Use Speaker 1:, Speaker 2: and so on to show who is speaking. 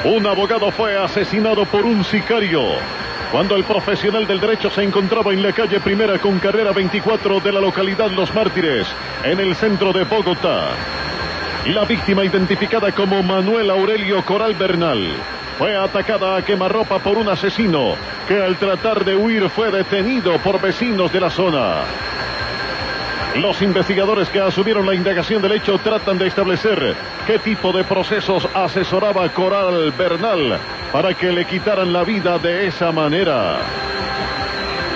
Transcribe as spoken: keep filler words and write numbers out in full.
Speaker 1: Un abogado fue asesinado por un sicario cuando el profesional del derecho se encontraba en la calle Primera con carrera veinticuatro de la localidad Los Mártires, en el centro de Bogotá. La víctima, identificada como Manuel Aurelio Coral Bernal, fue atacada a quemarropa por un asesino que al tratar de huir fue detenido por vecinos de la zona. Los investigadores que asumieron la indagación del hecho tratan de establecer qué tipo de procesos asesoraba Coral Bernal para que le quitaran la vida de esa manera.